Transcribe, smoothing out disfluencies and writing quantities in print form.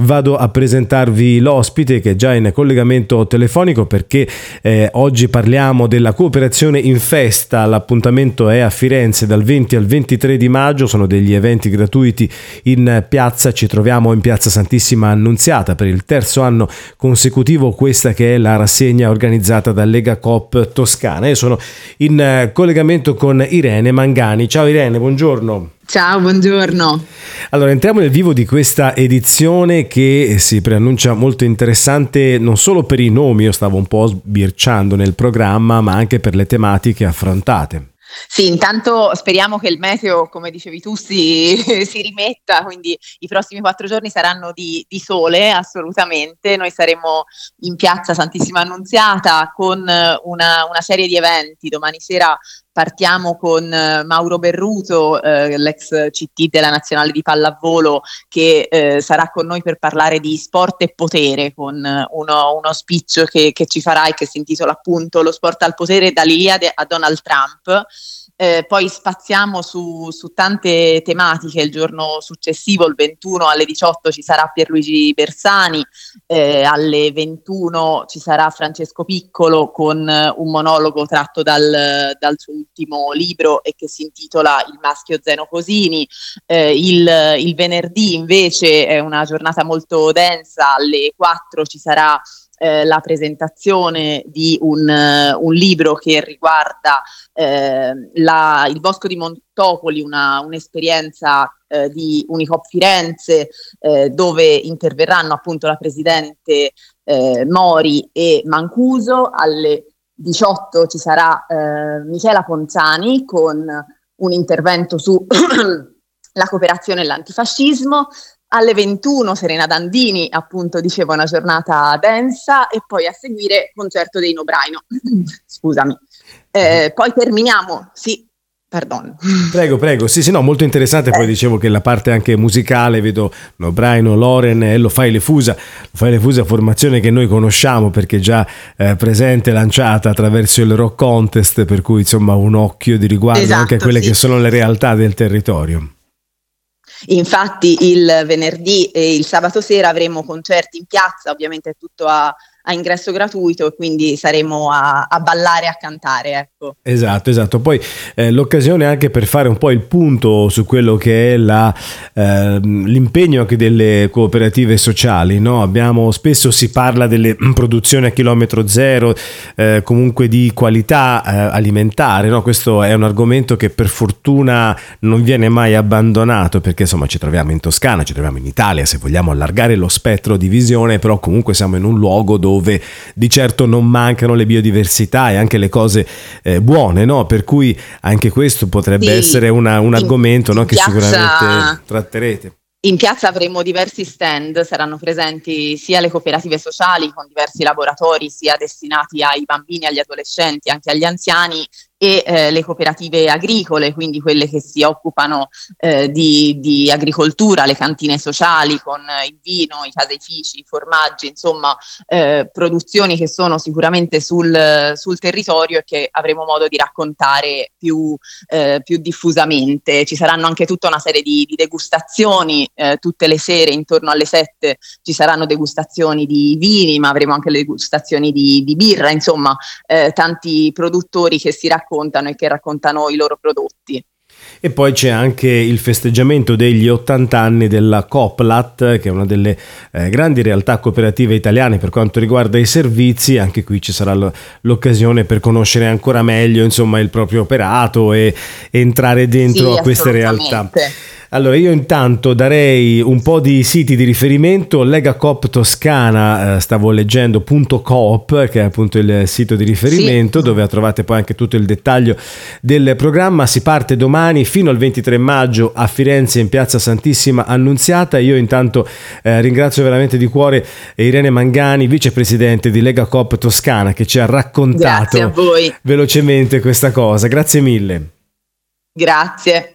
vado a presentarvi l'ospite che è già in collegamento telefonico, perché oggi parliamo della cooperazione in festa. L'appuntamento è a Firenze dal 20 al 23 di maggio, sono degli eventi gratuiti in piazza. Ci troviamo in piazza Santissima Annunziata per il terzo anno consecutivo, questa che è la rassegna organizzata da Lega Coop Toscana. Io sono in collegamento con Irene Mangani. Ciao Irene, buongiorno. Ciao, buongiorno. Allora, entriamo nel vivo di questa edizione che si preannuncia molto interessante non solo per i nomi, io stavo un po' sbirciando nel programma, ma anche per le tematiche affrontate. Sì, intanto speriamo che il meteo, come dicevi tu, si rimetta, quindi i prossimi 4 giorni saranno di sole, assolutamente. Noi saremo in piazza Santissima Annunziata con una serie di eventi. Domani sera partiamo con Mauro Berruto, l'ex CT della Nazionale di Pallavolo, che sarà con noi per parlare di sport e potere, con uno speech che ci farà e che si intitola appunto Lo sport al potere dall'Iliade a Donald Trump. Poi spaziamo su tante tematiche. Il giorno successivo, il 21 alle 18, ci sarà Pierluigi Bersani, alle 21 ci sarà Francesco Piccolo con un monologo tratto dal suo ultimo libro e che si intitola Il maschio Zeno Cosini. Il venerdì invece è una giornata molto densa, alle 4 ci sarà la presentazione di un libro che riguarda il Bosco di Montopoli, un'esperienza di Unicoop Firenze, dove interverranno appunto la presidente Mori e Mancuso. Alle 18 ci sarà Michela Ponzani con un intervento su la cooperazione e l'antifascismo. Alle 21 Serena Dandini, appunto dicevo una giornata densa, e poi a seguire concerto dei Nobraino. Scusami. Poi terminiamo, sì, perdono. Prego, sì, no, molto interessante. Poi dicevo che la parte anche musicale, vedo Nobraino, Loren e Lo Fai le Fusa, formazione che noi conosciamo perché è già presente, lanciata attraverso il Rock Contest, per cui insomma un occhio di riguardo anche a quelle che sono le realtà del territorio. Infatti il venerdì e il sabato sera avremo concerti in piazza, ovviamente è tutto a ingresso gratuito, e quindi saremo a ballare e a cantare, ecco. Esatto. Poi l'occasione anche per fare un po' il punto su quello che è l'impegno anche delle cooperative sociali, no? Spesso si parla delle produzioni a chilometro zero, comunque di qualità alimentare, no? Questo è un argomento che per fortuna non viene mai abbandonato, perché insomma ci troviamo in Toscana, ci troviamo in Italia, se vogliamo allargare lo spettro di visione, però comunque siamo in un luogo dove di certo non mancano le biodiversità e anche le cose buone, no? Per cui anche questo potrebbe essere un argomento, no? Che sicuramente tratterete. In piazza avremo diversi stand, saranno presenti sia le cooperative sociali con diversi laboratori, sia destinati ai bambini, agli adolescenti, anche agli anziani, e le cooperative agricole, quindi quelle che si occupano di agricoltura, le cantine sociali con il vino, i caseifici, i formaggi, insomma produzioni che sono sicuramente sul territorio e che avremo modo di raccontare più diffusamente. Ci saranno anche tutta una serie di degustazioni, tutte le sere intorno alle 7 ci saranno degustazioni di vini, ma avremo anche le degustazioni di birra, insomma tanti produttori che si raccontano e che raccontano i loro prodotti. E poi c'è anche il festeggiamento degli 80 anni della Cooplat, che è una delle grandi realtà cooperative italiane per quanto riguarda i servizi. Anche qui ci sarà l'occasione per conoscere ancora meglio insomma il proprio operato e entrare dentro a queste realtà. Allora io intanto darei un po' di siti di riferimento. Lega Coop Toscana, stavo leggendo .coop, che è appunto il sito di riferimento, dove trovate poi anche tutto il dettaglio del programma. Si parte domani fino al 23 maggio a Firenze in piazza Santissima Annunziata. Io intanto ringrazio veramente di cuore Irene Mangani, vicepresidente di Lega Coop Toscana, che ci ha raccontato velocemente questa cosa. Grazie mille. Grazie.